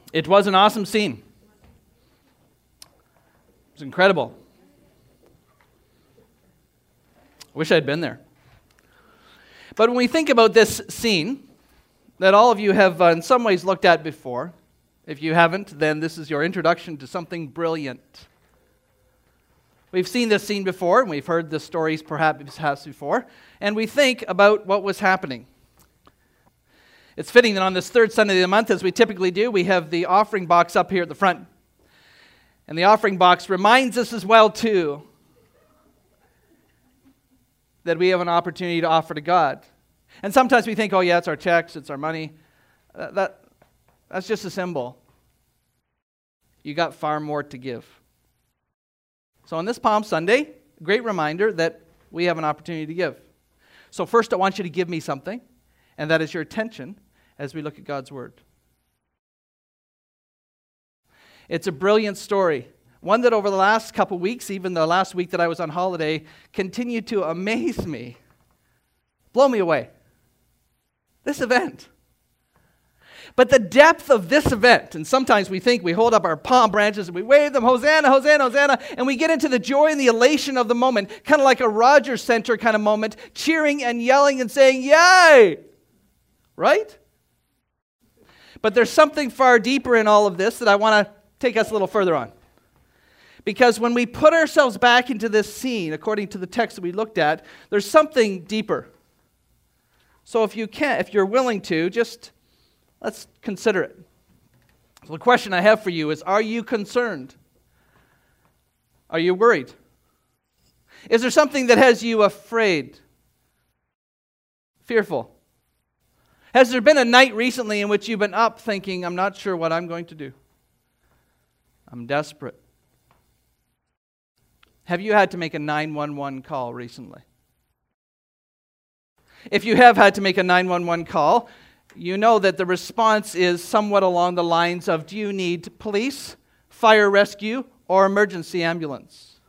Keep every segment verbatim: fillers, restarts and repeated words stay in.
It was an awesome scene. It was incredible. I wish I'd been there. But when we think about this scene that all of you have uh, in some ways looked at before, if you haven't, then this is your introduction to something brilliant. We've seen this scene before, and we've heard the stories perhaps before, and we think about what was happening. It's fitting that on this third Sunday of the month, as we typically do, we have the offering box up here at the front. And the offering box reminds us as well, too, that we have an opportunity to offer to God. And sometimes we think, oh yeah, it's our checks, it's our money. Uh, that, that's just a symbol. You got far more to give. So on this Palm Sunday, a great reminder that we have an opportunity to give. So first I want you to give me something, and that is your attention as we look at God's Word. It's a brilliant story. One that over the last couple weeks, even the last week that I was on holiday, continued to amaze me, blow me away. This event. But the depth of this event, and sometimes we think we hold up our palm branches and we wave them, Hosanna, Hosanna, Hosanna, and we get into the joy and the elation of the moment, kind of like a Rogers Center kind of moment, cheering and yelling and saying, yay! Right? But there's something far deeper in all of this that I want to take us a little further on. Because when we put ourselves back into this scene, according to the text that we looked at, there's something deeper. So if you can, if you're willing to, just let's consider it. So the question I have for you is, are you concerned? Are you worried? Is there something that has you afraid? Fearful? Has there been a night recently in which you've been up thinking, I'm not sure what I'm going to do? I'm desperate. Have you had to make a nine one one call recently? If you have had to make a nine one one call, you know that the response is somewhat along the lines of, do you need police, fire rescue, or emergency ambulance?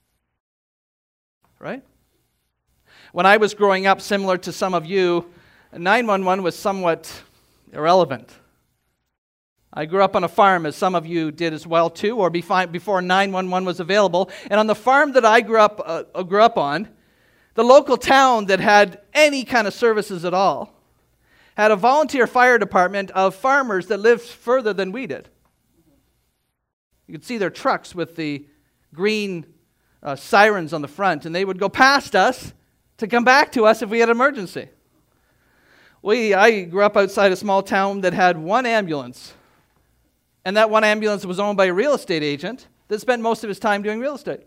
Right? When I was growing up, similar to some of you, nine one one was somewhat irrelevant. I grew up on a farm, as some of you did as well too, or before nine one one was available. And on the farm that I grew up uh, grew up on, the local town that had any kind of services at all had a volunteer fire department of farmers that lived further than we did. You could see their trucks with the green uh, sirens on the front, and they would go past us to come back to us if we had an emergency. We, I grew up outside a small town that had one ambulance. And that one ambulance was owned by a real estate agent that spent most of his time doing real estate.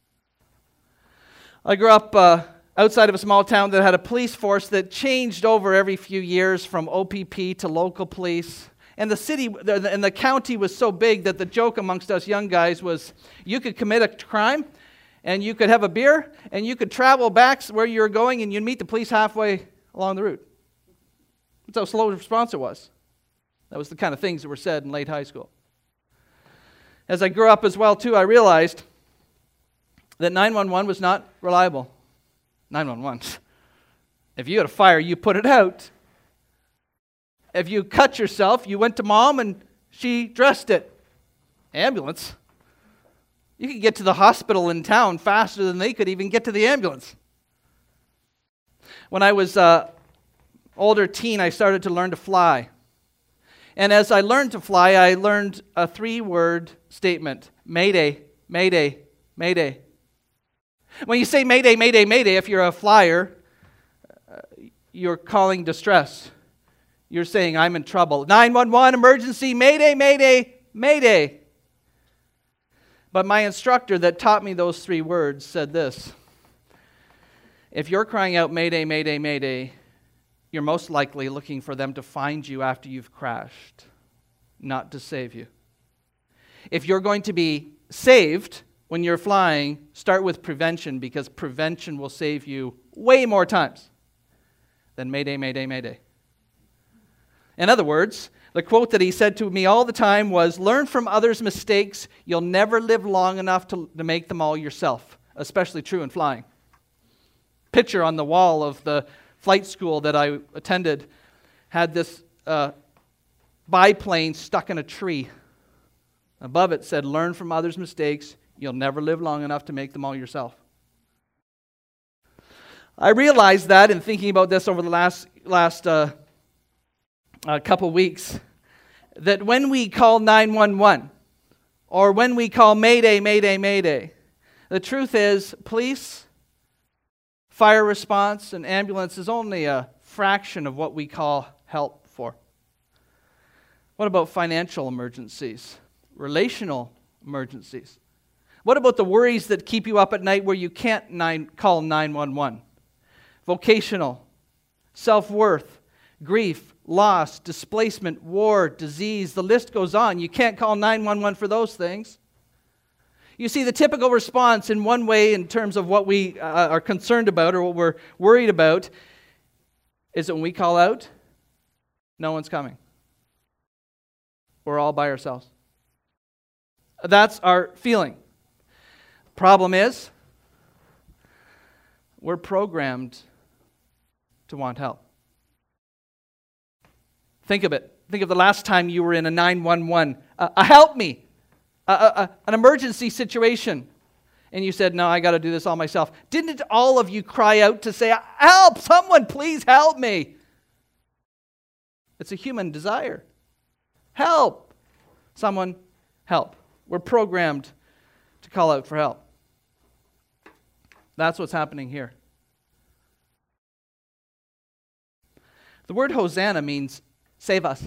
I grew up uh, outside of a small town that had a police force that changed over every few years from O P P to local police. And the city and the county was so big that the joke amongst us young guys was, you could commit a crime and you could have a beer and you could travel back where you were going and you'd meet the police halfway along the route. That's how slow the response it was. That was the kind of things that were said in late high school. As I grew up as well, too, I realized that nine one one was not reliable. nine one one. If you had a fire, you put it out. If you cut yourself, you went to mom and she dressed it. Ambulance. You could get to the hospital in town faster than they could even get to the ambulance. When I was uh, older teen, I started to learn to fly. And as I learned to fly, I learned a three-word statement. Mayday, mayday, mayday. When you say mayday, mayday, mayday, if you're a flyer, uh, you're calling distress. You're saying, I'm in trouble. nine one one, emergency, mayday, mayday, mayday. But my instructor that taught me those three words said this. If you're crying out, mayday, mayday, mayday, you're most likely looking for them to find you after you've crashed, not to save you. If you're going to be saved when you're flying, start with prevention, because prevention will save you way more times than mayday, mayday, mayday. In other words, the quote that he said to me all the time was, learn from others' mistakes. You'll never live long enough to, to make them all yourself, especially true in flying. Picture on the wall of the flight school that I attended had this uh, biplane stuck in a tree. Above it said, learn from others' mistakes. You'll never live long enough to make them all yourself. I realized that in thinking about this over the last, last uh, uh, couple weeks, that when we call nine one one, or when we call Mayday, Mayday, Mayday, the truth is police, fire response, and ambulance is only a fraction of what we call help for. What about financial emergencies? Relational emergencies? What about the worries that keep you up at night where you can't nine, call nine one one? Vocational, self-worth, grief, loss, displacement, war, disease, the list goes on. You can't call nine one one for those things. You see, the typical response in one way in terms of what we uh, are concerned about or what we're worried about is that when we call out, no one's coming. We're all by ourselves. That's our feeling. Problem is, we're programmed to want help. Think of it. Think of the last time you were in a nine one one, uh, a help me, a, a, an emergency situation, and you said, no, I got to do this all myself. Didn't all of you cry out to say, help, someone please help me? It's a human desire. Help. Someone help. We're programmed to call out for help. That's what's happening here. The word Hosanna means save us.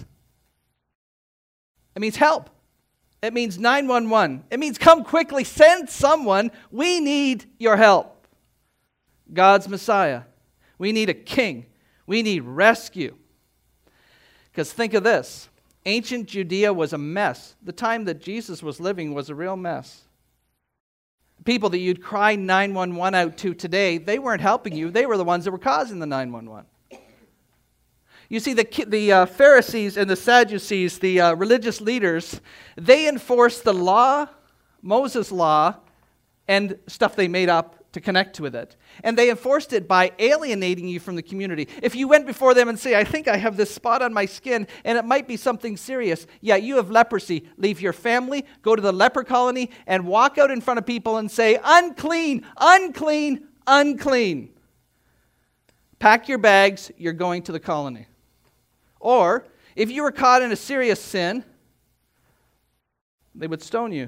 It means help. It means nine one one. It means come quickly, send someone. We need your help. God's Messiah. We need a king. We need rescue. Because think of this. Ancient Judea was a mess. The time that Jesus was living was a real mess. People that you'd cry nine one one out to today, they weren't helping you. They were the ones that were causing the nine one one. You see, the, the uh, Pharisees and the Sadducees, the uh, religious leaders, they enforced the law, Moses' law, and stuff they made up to connect with it. And they enforced it by alienating you from the community. If you went before them and say, I think I have this spot on my skin, and it might be something serious. Yeah, you have leprosy. Leave your family, go to the leper colony, and walk out in front of people and say, unclean, unclean, unclean. Pack your bags, you're going to the colony. Or, if you were caught in a serious sin, they would stone you.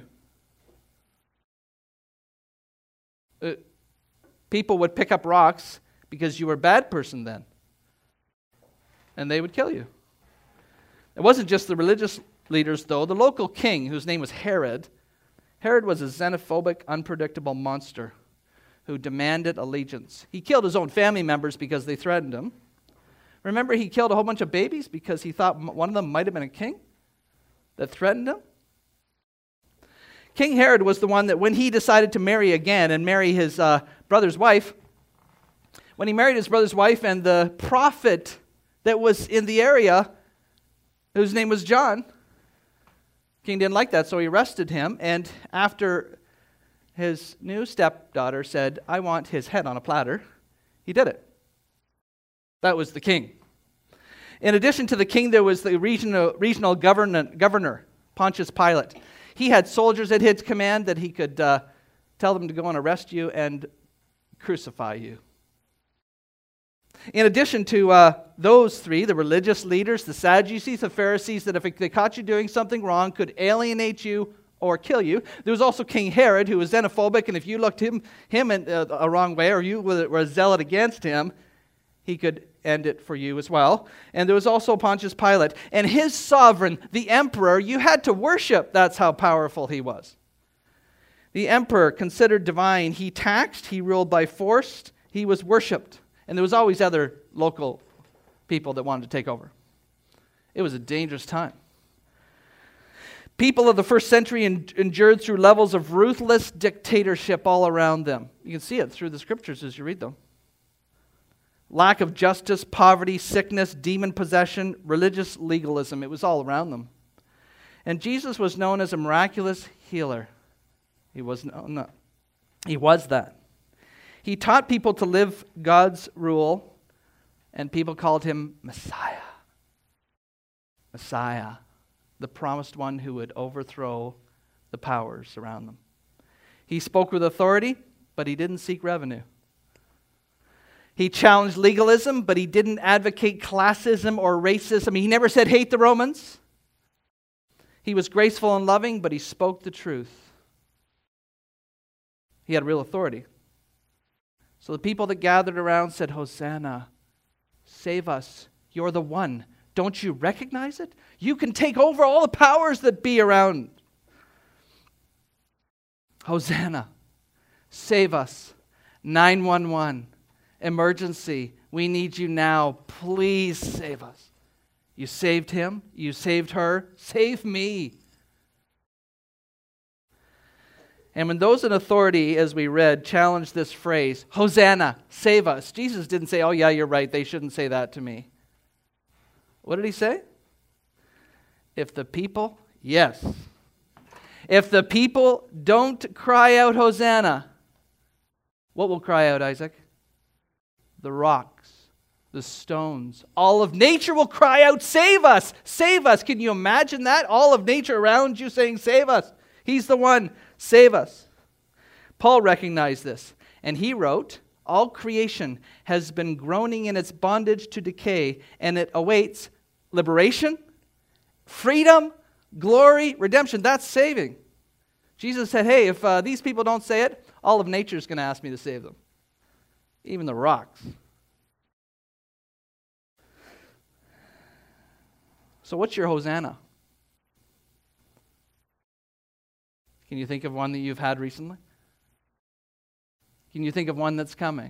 Uh, people would pick up rocks because you were a bad person then. And they would kill you. It wasn't just the religious leaders, though. The local king, whose name was Herod, Herod was a xenophobic, unpredictable monster who demanded allegiance. He killed his own family members because they threatened him. Remember, he killed a whole bunch of babies because he thought one of them might have been a king that threatened him. King Herod was the one that when he decided to marry again and marry his uh, brother's wife, when he married his brother's wife and the prophet that was in the area, whose name was John, king didn't like that, so he arrested him. And after his new stepdaughter said, I want his head on a platter, he did it. That was the king. In addition to the king, there was the regional, regional governor, governor, Pontius Pilate. He had soldiers at his command that he could uh, tell them to go and arrest you and crucify you. In addition to uh, those three, the religious leaders, the Sadducees, the Pharisees, that if they caught you doing something wrong, could alienate you or kill you. There was also King Herod, who was xenophobic, and if you looked him, him in uh, a wrong way or you were a zealot against him, he could end it for you as well. And there was also Pontius Pilate. And his sovereign, the emperor, you had to worship. That's how powerful he was. The emperor, considered divine, he taxed, he ruled by force, he was worshipped. And there was always other local people that wanted to take over. It was a dangerous time. People of the first century endured through levels of ruthless dictatorship all around them. You can see it through the scriptures as you read them. Lack of justice, poverty, sickness, demon possession, religious legalism. It was all around them. And Jesus was known as a miraculous healer. He was, no, no, he was that. He taught people to live God's rule, and people called him Messiah. Messiah. the promised one who would overthrow the powers around them. He spoke with authority, but he didn't seek revenue. He challenged legalism, but he didn't advocate classism or racism. He never said, hate the Romans. He was graceful and loving, but he spoke the truth. He had real authority. So the people that gathered around said, Hosanna, save us. You're the one. Don't you recognize it? You can take over all the powers that be around. Hosanna, save us. nine one one, emergency. We need you now. Please save us. You saved him. You saved her. Save me. And when those in authority, as we read, challenged this phrase, Hosanna, save us, Jesus didn't say, oh yeah, you're right, they shouldn't say that to me. What did he say? If the people, yes. If the people don't cry out Hosanna, what will cry out, Isaac? The rocks, the stones, all of nature will cry out, save us, save us. Can you imagine that? All of nature around you saying, save us. He's the one, save us. Paul recognized this, and he wrote, all creation has been groaning in its bondage to decay, and it awaits liberation, freedom, glory, redemption. That's saving. Jesus said, hey, if uh, these people don't say it, all of nature is going to ask me to save them. Even the rocks. So what's your Hosanna? Can you think of one that you've had recently? Can you think of one that's coming?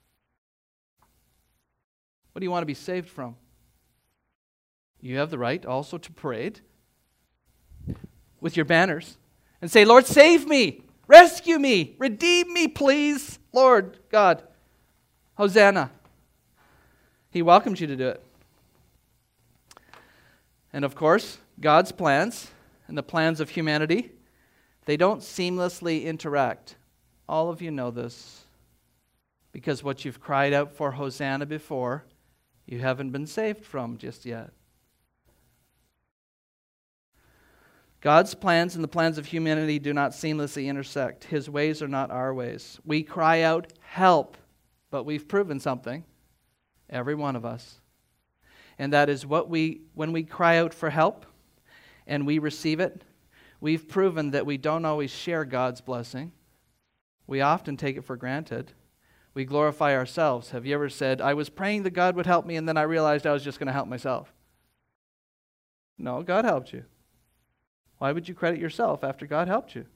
What do you want to be saved from? You have the right also to parade with your banners and say, Lord, save me, rescue me, redeem me, please, Lord God. Hosanna. He welcomes you to do it. And of course, God's plans and the plans of humanity, they don't seamlessly interact. All of you know this because what you've cried out for Hosanna before, you haven't been saved from just yet. God's plans and the plans of humanity do not seamlessly intersect. His ways are not our ways. We cry out, help, but we've proven something, every one of us. And that is what we, when we cry out for help and we receive it, we've proven that we don't always share God's blessing. We often take it for granted. We glorify ourselves. Have you ever said, I was praying that God would help me and then I realized I was just going to help myself? No, God helped you. Why would you credit yourself after God helped you?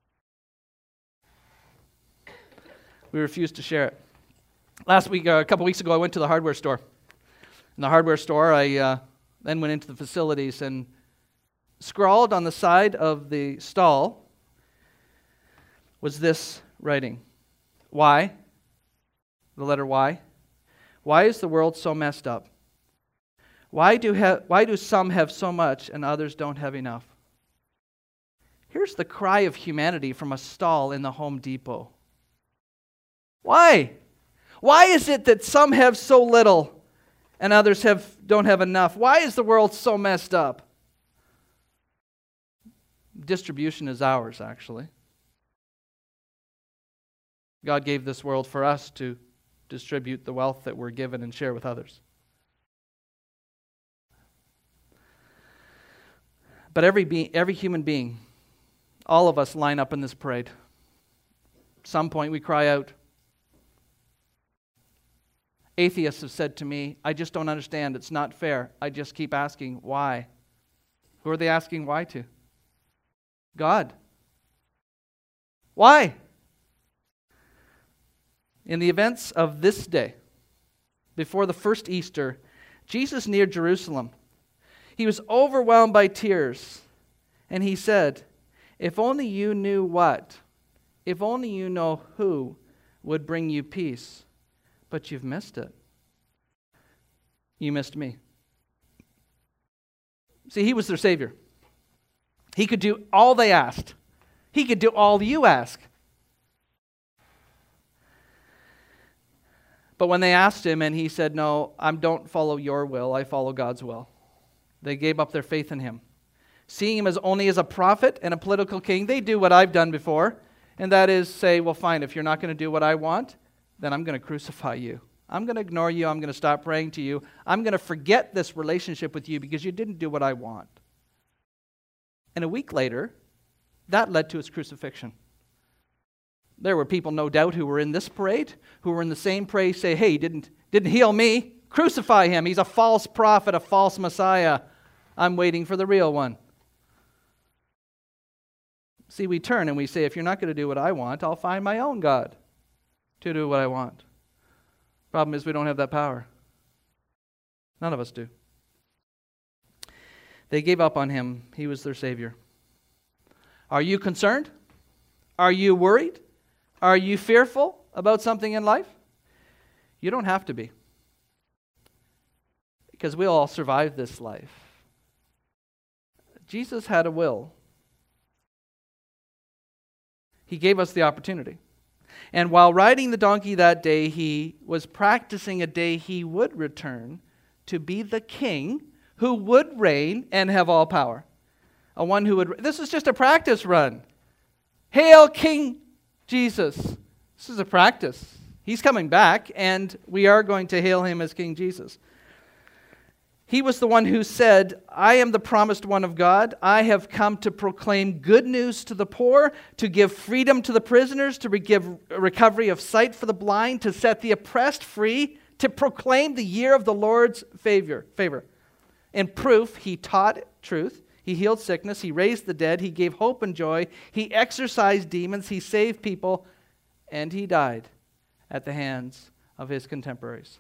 We refuse to share it. Last week, uh, a couple weeks ago, I went to the hardware store. In the hardware store, I uh, then went into the facilities and scrawled on the side of the stall was this writing. Why? The letter Y. Why is the world so messed up? Why do, ha- why do some have so much and others don't have enough? Here's the cry of humanity from a stall in the Home Depot. Why? Why is it that some have so little and others have don't have enough? Why is the world so messed up? Distribution is ours, actually. God gave this world for us to distribute the wealth that we're given and share with others. But every be- every human being, all of us line up in this parade. At some point we cry out. Atheists have said to me, I just don't understand. It's not fair. I just keep asking, why? Who are they asking why to? God. Why? In the events of this day, before the first Easter, Jesus neared Jerusalem. He was overwhelmed by tears, and he said, if only you knew what, if only you know who would bring you peace, but you've missed it. You missed me. See, he was their Savior. He could do all they asked. He could do all you ask. But when they asked him and he said, no, I don't follow your will, I follow God's will. They gave up their faith in him. seeing him as only as a prophet and a political king, they do what I've done before, and that is say, well, fine, if you're not going to do what I want, then I'm going to crucify you. I'm going to ignore you. I'm going to stop praying to you. I'm going to forget this relationship with you because you didn't do what I want. And a week later, that led to his crucifixion. There were people, no doubt, who were in this parade, who were in the same parade, say, hey, he didn't, didn't heal me. Crucify him. He's a false prophet, a false Messiah. I'm waiting for the real one. See, we turn and we say, if you're not going to do what I want, I'll find my own God to do what I want. Problem is, we don't have that power. None of us do. They gave up on him. He was their Savior. Are you concerned? Are you worried? Are you fearful about something in life? You don't have to be. Because we'll all survive this life. Jesus had a will. He gave us the opportunity. And while riding the donkey that day, he was practicing a day he would return to be the king who would reign and have all power. A one who would... This is just a practice run. Hail King Jesus. This is a practice. He's coming back, and we are going to hail him as King Jesus. He was the one who said, I am the promised one of God. I have come to proclaim good news to the poor, to give freedom to the prisoners, to give recovery of sight for the blind, to set the oppressed free, to proclaim the year of the Lord's favor. favor. In proof, he taught truth. He healed sickness. He raised the dead. He gave hope and joy. He exorcised demons. He saved people. And he died at the hands of his contemporaries.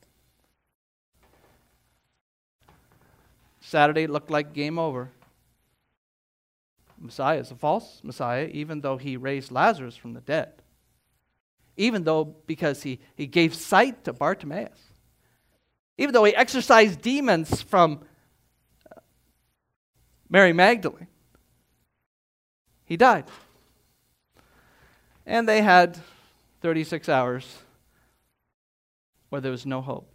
Saturday looked like game over. Messiah is a false Messiah, even though he raised Lazarus from the dead. Even though, because he, he gave sight to Bartimaeus. Even though he exorcised demons from Mary Magdalene. He died. And they had thirty-six hours where there was no hope.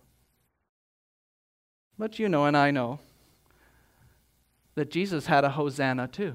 But you know, and I know, that Jesus had a Hosanna too.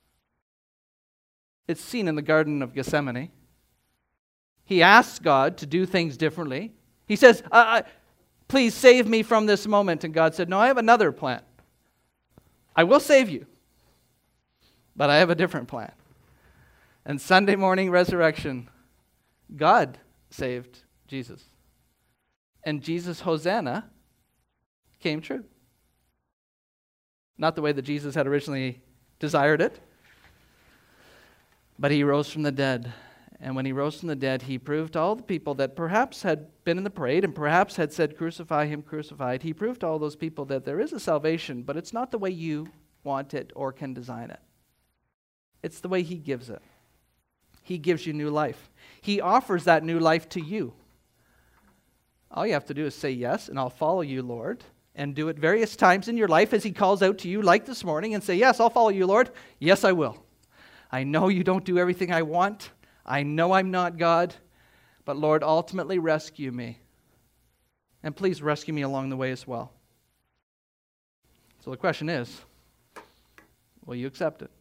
It's seen in the Garden of Gethsemane. He asks God to do things differently. He says, uh, please save me from this moment. And God said, no, I have another plan. I will save you, but I have a different plan. And Sunday morning resurrection, God saved Jesus. And Jesus' Hosanna came true. Not the way that Jesus had originally desired it, but he rose from the dead. And when he rose from the dead, he proved to all the people that perhaps had been in the parade and perhaps had said, crucify him, crucified. He proved to all those people that there is a salvation, but it's not the way you want it or can design it. It's the way he gives it. He gives you new life. He offers that new life to you. All you have to do is say yes, and I'll follow you, Lord. And do it various times in your life as he calls out to you, like this morning, and say, yes, I'll follow you, Lord. Yes, I will. I know you don't do everything I want. I know I'm not God. But Lord, ultimately rescue me. And please rescue me along the way as well. So the question is, will you accept it?